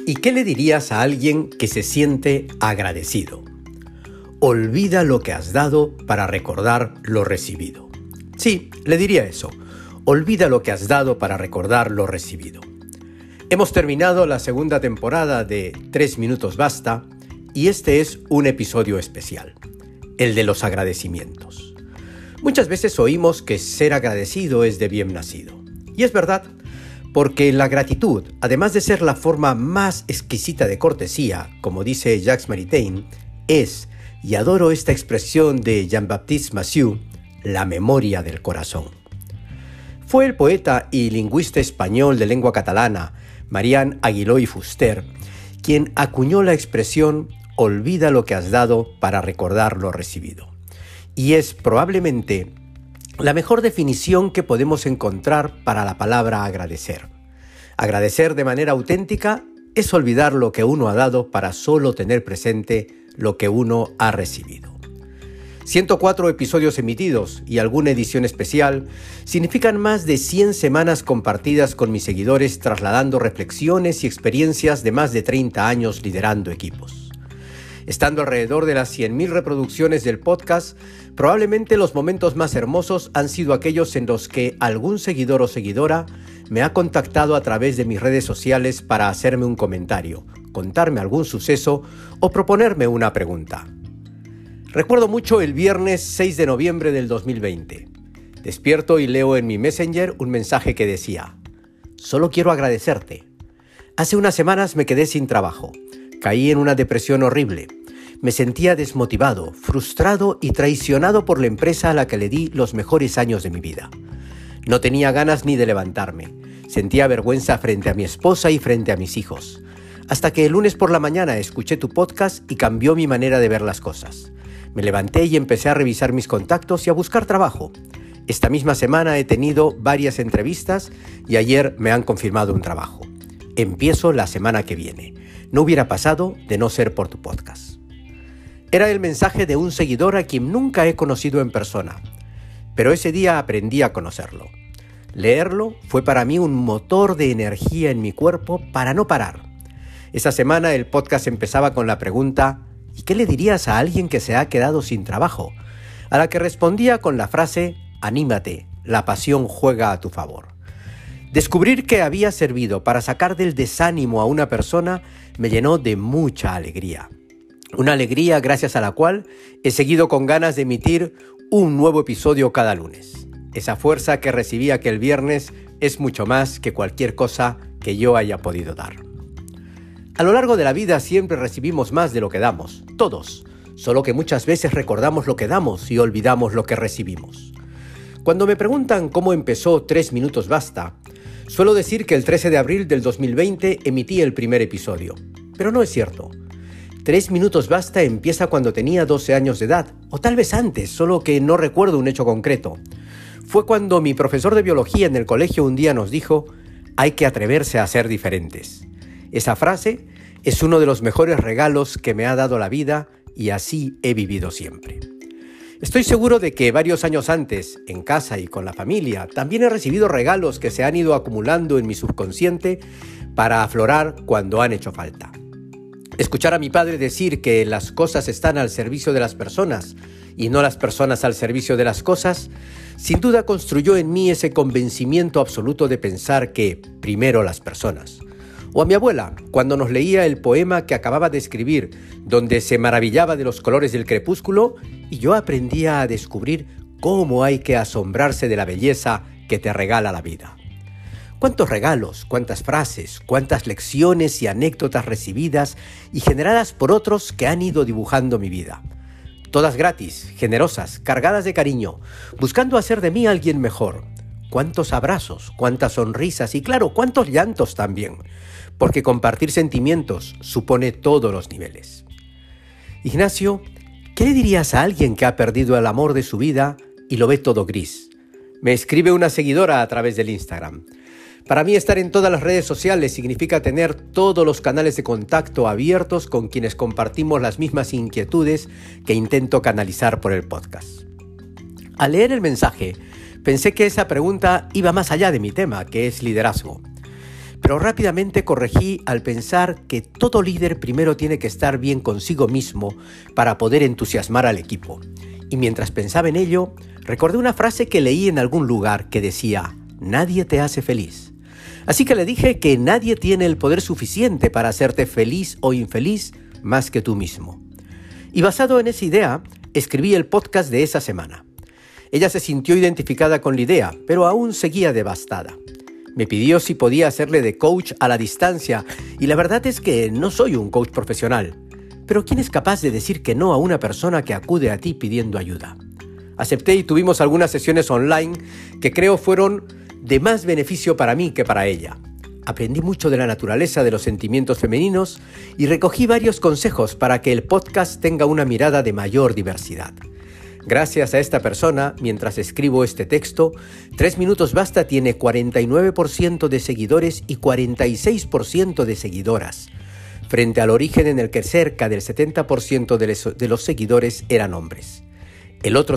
¿Y qué le dirías a alguien que se siente agradecido? Olvida lo que has dado para recordar lo recibido. Sí, le diría eso. Olvida lo que has dado para recordar lo recibido. Hemos terminado la segunda temporada de 3 minutos basta y este es un episodio especial, el de los agradecimientos. Muchas veces oímos que ser agradecido es de bien nacido. Y es verdad, porque la gratitud, además de ser la forma más exquisita de cortesía, como dice Jacques Maritain, es, y adoro esta expresión de Jean-Baptiste Massieu, la memoria del corazón. Fue el poeta y lingüista español de lengua catalana, Marián Aguiló i Fuster, quien acuñó la expresión «olvida lo que has dado para recordar lo recibido». Y es probablemente la mejor definición que podemos encontrar para la palabra agradecer. Agradecer de manera auténtica es olvidar lo que uno ha dado para solo tener presente lo que uno ha recibido. 104 episodios emitidos y alguna edición especial significan más de 100 semanas compartidas con mis seguidores trasladando reflexiones y experiencias de más de 30 años liderando equipos. Estando alrededor de las 100.000 reproducciones del podcast, probablemente los momentos más hermosos han sido aquellos en los que algún seguidor o seguidora me ha contactado a través de mis redes sociales para hacerme un comentario, contarme algún suceso o proponerme una pregunta. Recuerdo mucho el viernes 6 de noviembre del 2020. Despierto y leo en mi Messenger un mensaje que decía: «Solo quiero agradecerte. Hace unas semanas me quedé sin trabajo. Caí en una depresión horrible. Me sentía desmotivado, frustrado y traicionado por la empresa a la que le di los mejores años de mi vida. No tenía ganas ni de levantarme. Sentía vergüenza frente a mi esposa y frente a mis hijos. Hasta que el lunes por la mañana escuché tu podcast y cambió mi manera de ver las cosas. Me levanté y empecé a revisar mis contactos y a buscar trabajo. Esta misma semana he tenido varias entrevistas y ayer me han confirmado un trabajo. Empiezo la semana que viene. No hubiera pasado de no ser por tu podcast». Era el mensaje de un seguidor a quien nunca he conocido en persona, pero ese día aprendí a conocerlo. Leerlo fue para mí un motor de energía en mi cuerpo para no parar. Esa semana el podcast empezaba con la pregunta «¿Y qué le dirías a alguien que se ha quedado sin trabajo?», a la que respondía con la frase «Anímate, la pasión juega a tu favor». Descubrir que había servido para sacar del desánimo a una persona me llenó de mucha alegría. Una alegría gracias a la cual he seguido con ganas de emitir un nuevo episodio cada lunes. Esa fuerza que recibí aquel viernes es mucho más que cualquier cosa que yo haya podido dar. A lo largo de la vida siempre recibimos más de lo que damos, todos, solo que muchas veces recordamos lo que damos y olvidamos lo que recibimos. Cuando me preguntan cómo empezó 3 minutos basta, suelo decir que el 13 de abril del 2020 emití el primer episodio, pero no es cierto. 3 minutos basta empieza cuando tenía 12 años de edad, o tal vez antes, solo que no recuerdo un hecho concreto. Fue cuando mi profesor de biología en el colegio un día nos dijo: «Hay que atreverse a ser diferentes». Esa frase es uno de los mejores regalos que me ha dado la vida y así he vivido siempre. Estoy seguro de que varios años antes, en casa y con la familia, también he recibido regalos que se han ido acumulando en mi subconsciente para aflorar cuando han hecho falta. Escuchar a mi padre decir que las cosas están al servicio de las personas y no las personas al servicio de las cosas, sin duda construyó en mí ese convencimiento absoluto de pensar que primero las personas. O a mi abuela, cuando nos leía el poema que acababa de escribir, donde se maravillaba de los colores del crepúsculo, y yo aprendía a descubrir cómo hay que asombrarse de la belleza que te regala la vida. Cuántos regalos, cuántas frases, cuántas lecciones y anécdotas recibidas y generadas por otros que han ido dibujando mi vida. Todas gratis, generosas, cargadas de cariño, buscando hacer de mí alguien mejor. Cuántos abrazos, cuántas sonrisas y claro, cuántos llantos también, porque compartir sentimientos supone todos los niveles. Ignacio, ¿qué le dirías a alguien que ha perdido el amor de su vida y lo ve todo gris? Me escribe una seguidora a través del Instagram. Para mí estar en todas las redes sociales significa tener todos los canales de contacto abiertos con quienes compartimos las mismas inquietudes que intento canalizar por el podcast. Al leer el mensaje, pensé que esa pregunta iba más allá de mi tema, que es liderazgo. pero rápidamente corregí al pensar que todo líder primero tiene que estar bien consigo mismo para poder entusiasmar al equipo. Y mientras pensaba en ello, recordé una frase que leí en algún lugar que decía: nadie te hace feliz. Así que le dije que nadie tiene el poder suficiente para hacerte feliz o infeliz más que tú mismo. Y basado en esa idea, escribí el podcast de esa semana. Ella se sintió identificada con la idea, pero aún seguía devastada. Me pidió si podía hacerle de coach a la distancia, y la verdad es que no soy un coach profesional. Pero ¿quién es capaz de decir que no a una persona que acude a ti pidiendo ayuda? Acepté y tuvimos algunas sesiones online que creo fueron de más beneficio para mí que para ella. Aprendí mucho de la naturaleza de los sentimientos femeninos y recogí varios consejos para que el podcast tenga una mirada de mayor diversidad. Gracias a esta persona, mientras escribo este texto, 3 Minutos Basta tiene 49% de seguidores y 46% de seguidoras, frente al origen en el que cerca del 70% de los seguidores eran hombres. El otro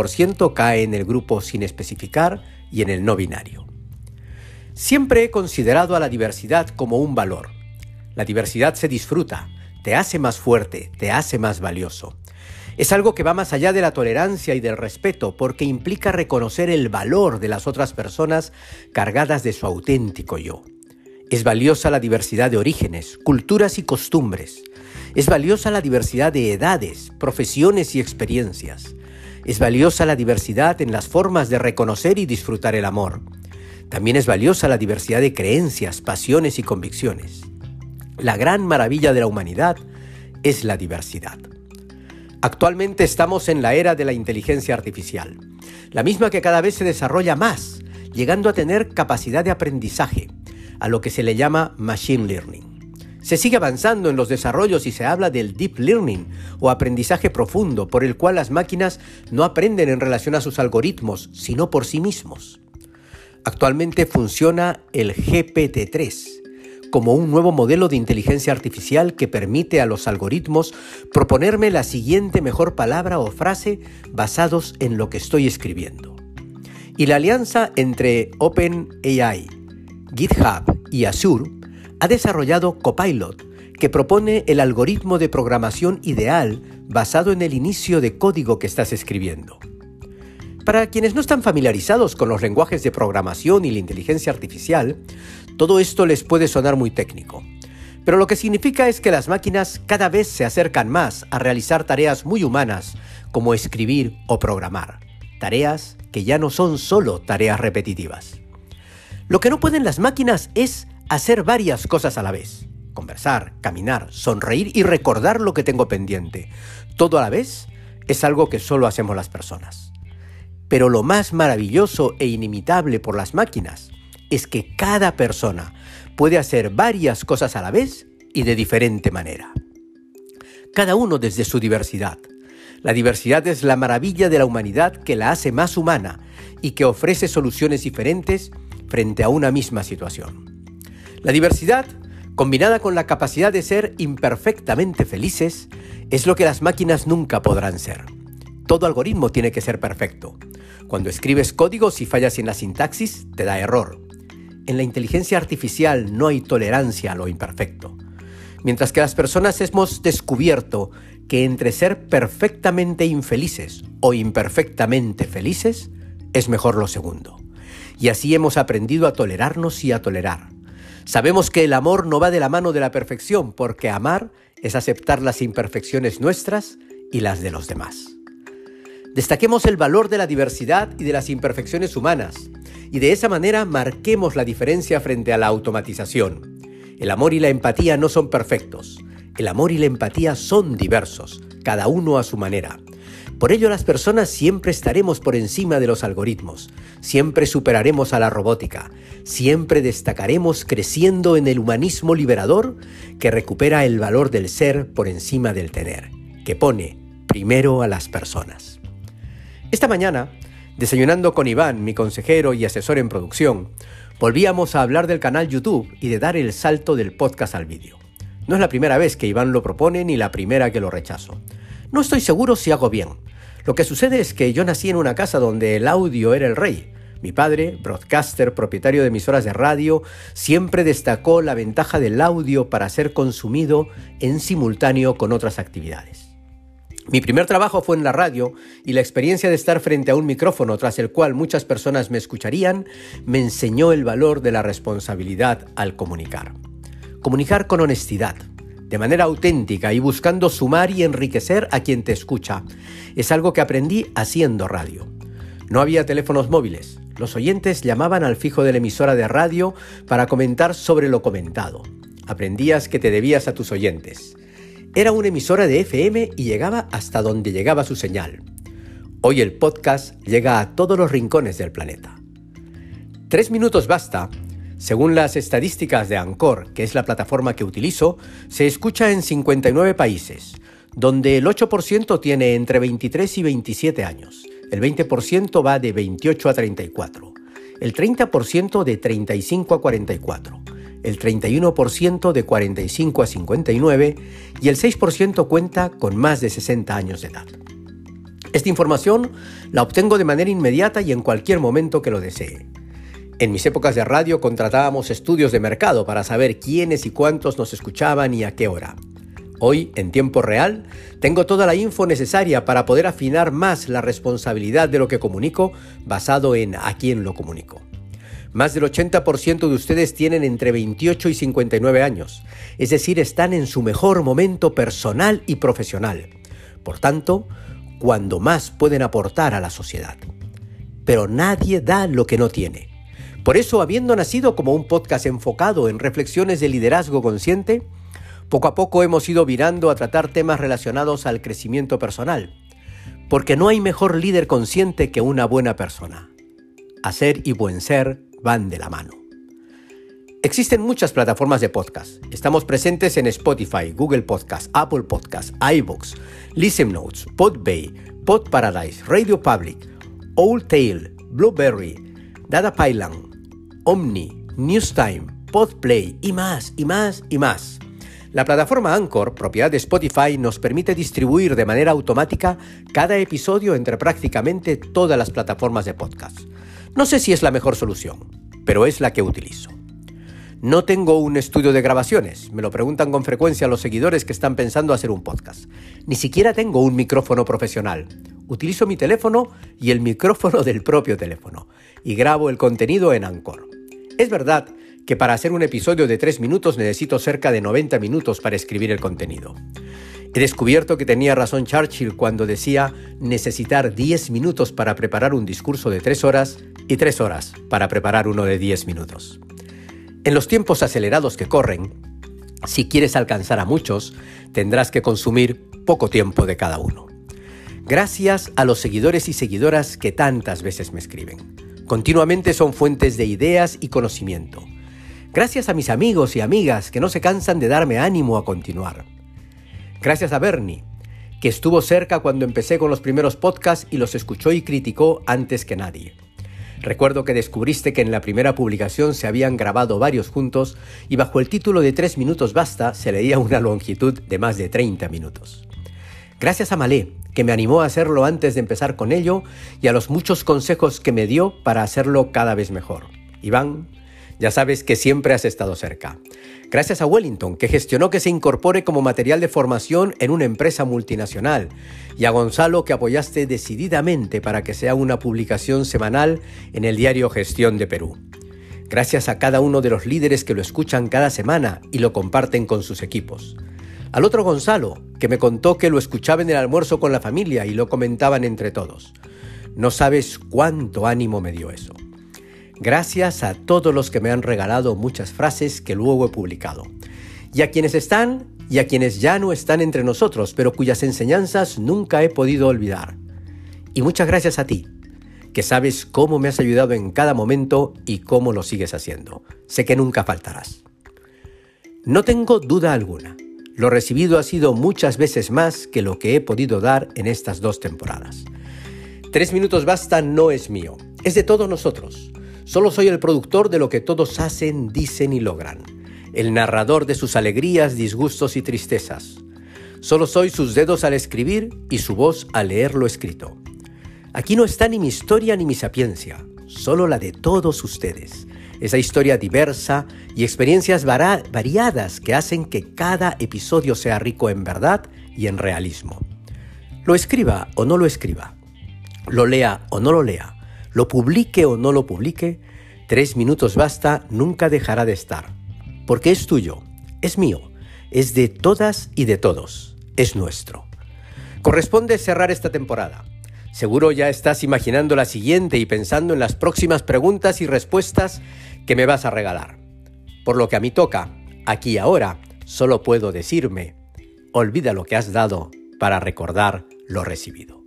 5% cae en el grupo sin especificar y en el no binario. Siempre he considerado a la diversidad como un valor. La diversidad se disfruta, te hace más fuerte, te hace más valioso. Es algo que va más allá de la tolerancia y del respeto, porque implica reconocer el valor de las otras personas cargadas de su auténtico yo. Es valiosa la diversidad de orígenes, culturas y costumbres. Es valiosa la diversidad de edades, profesiones y experiencias. Es valiosa la diversidad en las formas de reconocer y disfrutar el amor. También es valiosa la diversidad de creencias, pasiones y convicciones. La gran maravilla de la humanidad es la diversidad. Actualmente estamos en la era de la inteligencia artificial, la misma que cada vez se desarrolla más, llegando a tener capacidad de aprendizaje, a lo que se le llama machine learning. Se sigue avanzando en los desarrollos y se habla del deep learning o aprendizaje profundo, por el cual las máquinas no aprenden en relación a sus algoritmos, sino por sí mismos. Actualmente funciona el GPT-3 como un nuevo modelo de inteligencia artificial que permite a los algoritmos proponerme la siguiente mejor palabra o frase basados en lo que estoy escribiendo. Y la alianza entre OpenAI, GitHub y Azure ha desarrollado Copilot, que propone el algoritmo de programación ideal basado en el inicio de código que estás escribiendo. Para quienes no están familiarizados con los lenguajes de programación y la inteligencia artificial, todo esto les puede sonar muy técnico. Pero lo que significa es que las máquinas cada vez se acercan más a realizar tareas muy humanas, como escribir o programar. Tareas que ya no son solo tareas repetitivas. Lo que no pueden las máquinas es hacer varias cosas a la vez. Conversar, caminar, sonreír y recordar lo que tengo pendiente. Todo a la vez es algo que solo hacemos las personas. Pero lo más maravilloso e inimitable por las máquinas es que cada persona puede hacer varias cosas a la vez y de diferente manera. Cada uno desde su diversidad. La diversidad es la maravilla de la humanidad que la hace más humana y que ofrece soluciones diferentes frente a una misma situación. La diversidad, combinada con la capacidad de ser imperfectamente felices, es lo que las máquinas nunca podrán ser. Todo algoritmo tiene que ser perfecto. Cuando escribes códigos y fallas en la sintaxis, te da error. En la inteligencia artificial no hay tolerancia a lo imperfecto. Mientras que las personas hemos descubierto que entre ser perfectamente infelices o imperfectamente felices, es mejor lo segundo. Y así hemos aprendido a tolerarnos y a tolerar. Sabemos que el amor no va de la mano de la perfección, porque amar es aceptar las imperfecciones nuestras y las de los demás. Destaquemos el valor de la diversidad y de las imperfecciones humanas, y de esa manera marquemos la diferencia frente a la automatización. El amor y la empatía no son perfectos. El amor y la empatía son diversos, cada uno a su manera. Por ello, las personas siempre estaremos por encima de los algoritmos, siempre superaremos a la robótica, siempre destacaremos creciendo en el humanismo liberador que recupera el valor del ser por encima del tener, que pone primero a las personas. Esta mañana, desayunando con Iván, mi consejero y asesor en producción, volvíamos a hablar del canal YouTube y de dar el salto del podcast al vídeo. No es la primera vez que Iván lo propone ni la primera que lo rechazo. No estoy seguro si hago bien. Lo que sucede es que yo nací en una casa donde el audio era el rey. Mi padre, broadcaster, propietario de emisoras de radio, siempre destacó la ventaja del audio para ser consumido en simultáneo con otras actividades. Mi primer trabajo fue en la radio y la experiencia de estar frente a un micrófono tras el cual muchas personas me escucharían me enseñó el valor de la responsabilidad al comunicar. Comunicar con honestidad, de manera auténtica y buscando sumar y enriquecer a quien te escucha. Es algo que aprendí haciendo radio. No había teléfonos móviles. Los oyentes llamaban al fijo de la emisora de radio para comentar sobre lo comentado. Aprendías que te debías a tus oyentes. Era una emisora de FM y llegaba hasta donde llegaba su señal. Hoy el podcast llega a todos los rincones del planeta. 3 minutos basta. Según las estadísticas de Anchor, que es la plataforma que utilizo, se escucha en 59 países, donde el 8% tiene entre 23 y 27 años, el 20% va de 28 a 34, el 30% de 35 a 44, el 31% de 45 a 59 y el 6% cuenta con más de 60 años de edad. Esta información la obtengo de manera inmediata y en cualquier momento que lo desee. En mis épocas de radio contratábamos estudios de mercado para saber quiénes y cuántos nos escuchaban y a qué hora. Hoy, en tiempo real, tengo toda la info necesaria para poder afinar más la responsabilidad de lo que comunico basado en a quién lo comunico. Más del 80% de ustedes tienen entre 28 y 59 años, es decir, están en su mejor momento personal y profesional. Por tanto, cuando más pueden aportar a la sociedad. Pero nadie da lo que no tiene. Por eso, habiendo nacido como un podcast enfocado en reflexiones de liderazgo consciente, poco a poco hemos ido virando a tratar temas relacionados al crecimiento personal. Porque no hay mejor líder consciente que una buena persona. Hacer y buen ser van de la mano. Existen muchas plataformas de podcast. Estamos presentes en Spotify, Google Podcast, Apple Podcast, iVoox, Listen Notes, Podbay, Pod Paradise, Radio Public, Owltail, Blueberry, Dada Pylon, Omni, Newstime, Podplay y más, y más, y más. La plataforma Anchor, propiedad de Spotify, nos permite distribuir de manera automática cada episodio entre prácticamente todas las plataformas de podcast. No sé si es la mejor solución, pero es la que utilizo. No tengo un estudio de grabaciones, me lo preguntan con frecuencia los seguidores que están pensando hacer un podcast. Ni siquiera tengo un micrófono profesional. Utilizo mi teléfono y el micrófono del propio teléfono y grabo el contenido en Anchor. Es verdad que para hacer un episodio de 3 minutos necesito cerca de 90 minutos para escribir el contenido. He descubierto que tenía razón Churchill cuando decía necesitar 10 minutos para preparar un discurso de 3 horas y 3 horas para preparar uno de 10 minutos. En los tiempos acelerados que corren, si quieres alcanzar a muchos, tendrás que consumir poco tiempo de cada uno. Gracias a los seguidores y seguidoras que tantas veces me escriben. Continuamente son fuentes de ideas y conocimiento. Gracias a mis amigos y amigas que no se cansan de darme ánimo a continuar. Gracias a Bernie, que estuvo cerca cuando empecé con los primeros podcasts y los escuchó y criticó antes que nadie. Recuerdo que descubriste que en la primera publicación se habían grabado varios juntos y bajo el título de 3 minutos basta se leía una longitud de más de 30 minutos. Gracias a Malé, que me animó a hacerlo antes de empezar con ello y a los muchos consejos que me dio para hacerlo cada vez mejor. Iván, ya sabes que siempre has estado cerca. Gracias a Wellington, que gestionó que se incorpore como material de formación en una empresa multinacional. Y a Gonzalo, que apoyaste decididamente para que sea una publicación semanal en el diario Gestión de Perú. Gracias a cada uno de los líderes que lo escuchan cada semana y lo comparten con sus equipos. Al otro Gonzalo, que me contó que lo escuchaba en el almuerzo con la familia y lo comentaban entre todos. No sabes cuánto ánimo me dio eso. Gracias a todos los que me han regalado muchas frases que luego he publicado. Y a quienes están y a quienes ya no están entre nosotros, pero cuyas enseñanzas nunca he podido olvidar. Y muchas gracias a ti, que sabes cómo me has ayudado en cada momento y cómo lo sigues haciendo. Sé que nunca faltarás. No tengo duda alguna. Lo recibido ha sido muchas veces más que lo que he podido dar en estas 2 temporadas. 3 minutos basta no es mío, es de todos nosotros. Solo soy el productor de lo que todos hacen, dicen y logran. El narrador de sus alegrías, disgustos y tristezas. Solo soy sus dedos al escribir y su voz al leer lo escrito. Aquí no está ni mi historia ni mi sapiencia. solo la de todos ustedes. Esa historia diversa y experiencias variadas que hacen que cada episodio sea rico en verdad y en realismo. Lo escriba o no lo escriba, lo lea o no lo lea, lo publique o no lo publique, 3 minutos basta nunca dejará de estar. Porque es tuyo, es mío, es de todas y de todos, es nuestro. Corresponde cerrar esta temporada. Seguro ya estás imaginando la siguiente y pensando en las próximas preguntas y respuestas que me vas a regalar. Por lo que a mí toca, aquí y ahora, solo puedo decirme, olvida lo que has dado para recordar lo recibido.